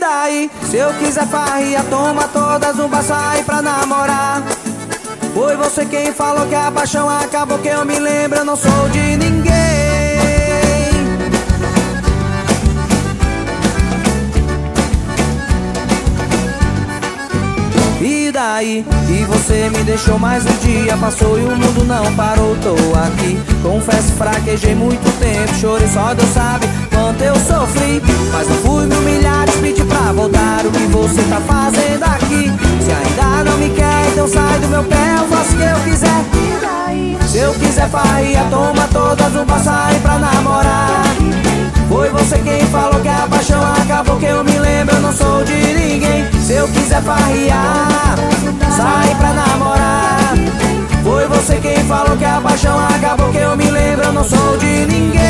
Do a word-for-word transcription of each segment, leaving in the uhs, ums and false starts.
daí? Se eu quiser farria, toma todas, um sair pra namorar. Foi você quem falou que a paixão acabou, que eu me lembro, eu não sou de ninguém. E daí? E você me deixou mais um dia, passou e o mundo não parou, tô aqui. Confesso, fraquejei muito tempo, chorei, só Deus sabe quanto eu sofri. Mas não fui me humilhar, pedir pra voltar, o que você tá fazendo aqui? Se ainda não me quer, então sai do meu pé, eu faço o que eu quiser. E daí? Se eu quiser farria, toma todas, um sair pra namorar. Foi você quem falou que a paixão acabou, que eu me lembro, eu não sou de ninguém. Se eu quiser farriar, sair pra namorar. Foi você quem falou que a paixão acabou, que eu me lembro, eu não sou de ninguém.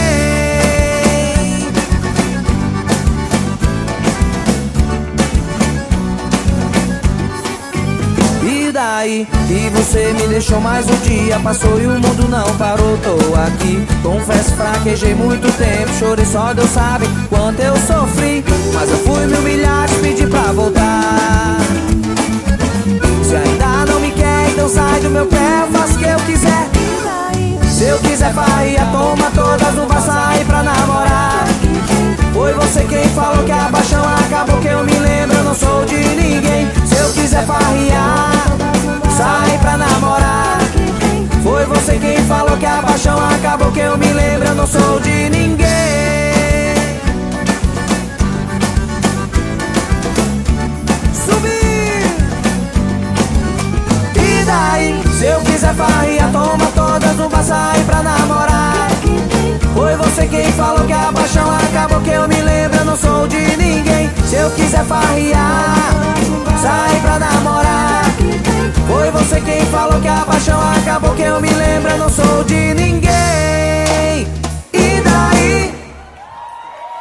E daí? E você me deixou mais um dia, passou e o mundo não parou, tô aqui. Confesso, fraquejei muito tempo, chorei, só Deus sabe quanto eu sofri. Mas eu fui me humilhar, te pedir pra voltar. Se ainda não me quer, então sai do meu pé, eu faço o que eu quiser. Se eu quiser farria, toma todas, um sair pra namorar. Foi você quem falou que a paixão acabou, que eu me lembro, eu não sou de ninguém. Se eu quiser farriar, sair pra namorar. Foi você quem falou que a paixão acabou, que eu me lembro, eu não sou de ninguém. Subir! E daí? Se eu quiser farria, toma todas, um sair pra namorar. Foi você quem falou que a paixão acabou, que eu me lembro, eu não sou de ninguém. Se eu quiser farriar, sair pra namorar. Foi você quem falou que a paixão acabou, que eu me lembro, eu não sou de ninguém.